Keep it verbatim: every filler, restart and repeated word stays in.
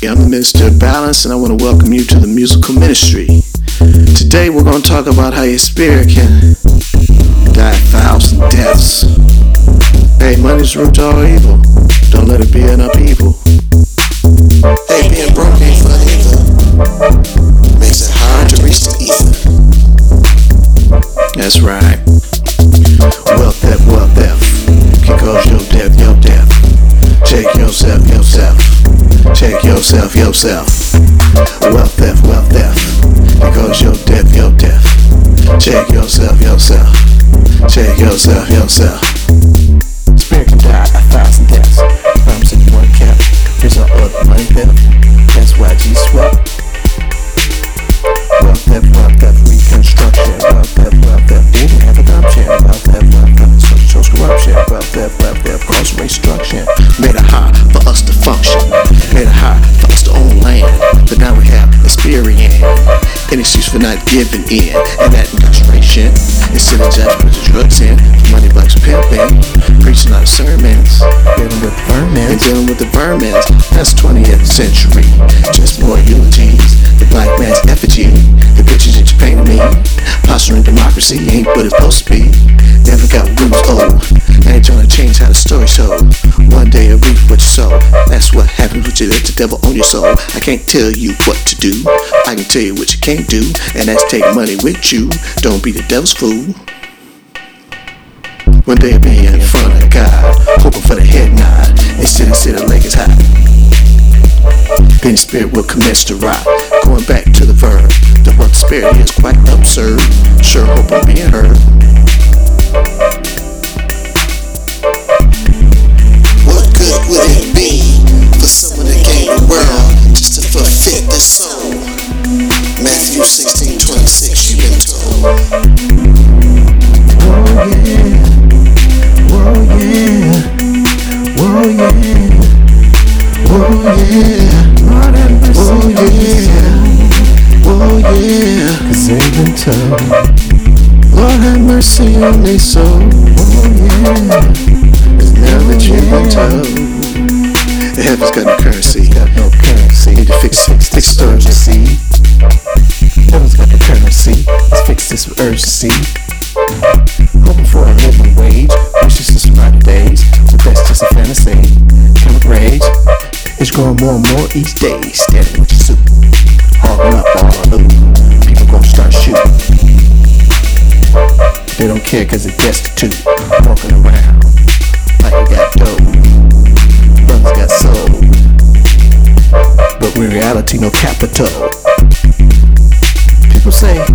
I'm the Minister of Balance, and I want to welcome you to the musical ministry. Today we're going to talk about how your spirit can die a thousand deaths. Hey, money's the root to all evil. Don't let it be an upheaval. Hey, being broke ain't fun either. Makes it hard to reach the ether. That's right. Wealth theft, wealth theft can cause your death, your death. Check yourself, yourself. Check yourself, yourself. Wealth theft, wealth theft can cause your death, your death. Check yourself, yourself. Check yourself, yourself. Spirit can die a thousand deaths. Promise if you want to cap, there's no other money theft. That's why Jesus wept. Wealth theft, wealth theft, reconstruction. Wealth theft, wealth theft, didn't have adoption. Wealth theft, wealth theft, social corruption. Wealth theft, wealth theft, cause restructuring. Made it hard for us to function. Made it hard for us to own land. But now we have experience. Any excuse for not giving in. And that incarceration. Instead of judgment to drugs in. Money blacks pimping. Preaching out of sermons. Dealing with vermin. And dealing with the vermin. That's twentieth century. Just more eulogies. The black man's effigy. The pictures that you painted me. Posturing democracy ain't what it's supposed to be. Never got roots old. I ain't trying to change how the story's told. One day a reap what you sow. That's what happens when you let the devil own your soul. I can't tell you what to do. I can tell you what you can't do. And that's take money with you. Don't be the devil's fool. One day I'll be in front of God, hoping for the head nod. Instead of sit the leg is high. Then the spirit will commence to rot. Going back to the verb, the word spirit is quite absurd. Sure hope I'm being heard. What good would it be for someone to gain the world just to fulfill their soul? Matthew sixteen twenty-six, you've been told. Whoa yeah, whoa yeah, whoa yeah, whoa yeah. Lord have mercy, oh yeah, oh yeah, cause they've been told. Lord have mercy on their soul, oh yeah, cause now that you've been told. The heaven's got no currency, got no currency. Need to fix it, fix the urgency. Heaven's got no currency, let's fix this with urgency. Hoping for a living wage, wishes to survive the days, but that's just a fantasy. Chemical rage. It's growing more and more each day. Standing with your suit, hogging up all the loot. People gon' start shooting. They don't care cause they're destitute. Walking around like you got dough. Brothers got soul, but in reality no capital. People say